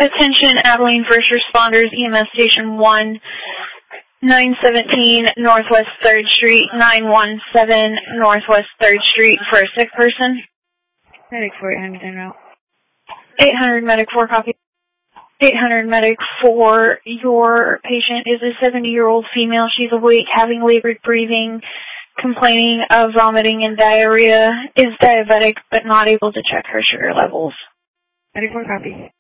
Attention Abilene First Responders, EMS Station 1, 917 Northwest 3rd Street, 917 Northwest 3rd Street for a sick person. Medic 4, 800 en route. 800 Medic 4, copy. 800 Medic 4, your patient is a 70-year-old female. She's awake, having labored breathing, complaining of vomiting and diarrhea, is diabetic but not able to check her sugar levels. Medic 4, copy.